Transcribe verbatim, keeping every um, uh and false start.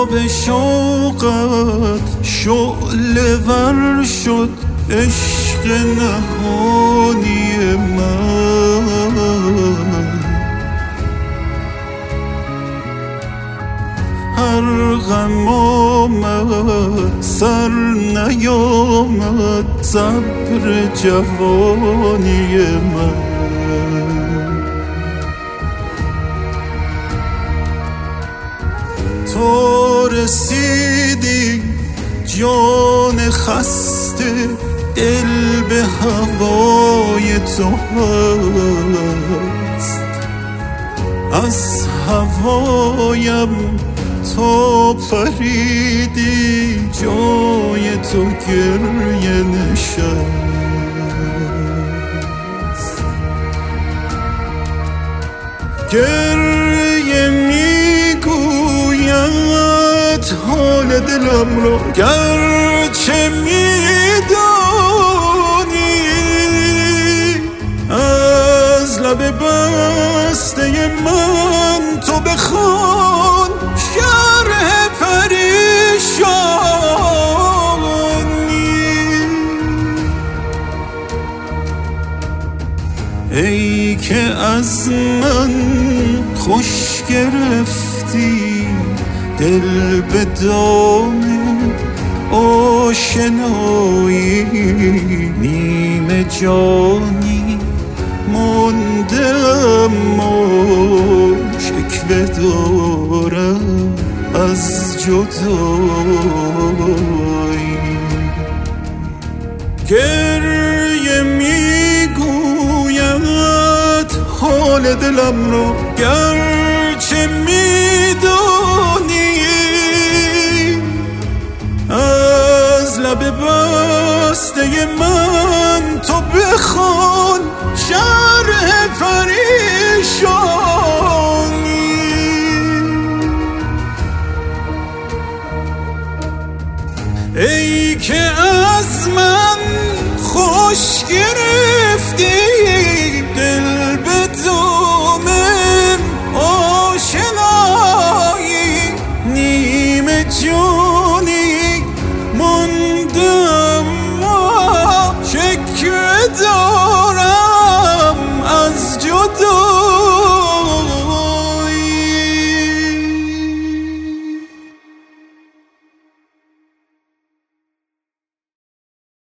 آب شوقت شعله ور شد عشق نهانی من. هر غم آمد سر نیامد صبر جوانی من. تو رسیدی جان خسته دل به هوای تو هست. از هوایم تو پریدی جای تو گریه نشست. گریه میگوید حال دلم را گرچه میدانی. از لب بسته من تو بخوان شرح پریشانی. ای که از من خوش گرفتی دل به دام آشنایی. نیمه جانی مونده اما شکوه دارم از جدایی. گریه میگوید حال دلم را گرچه میدانی. از لب بسته من تو بخوان شرح پریشانی. ای که از من خوش گرفتی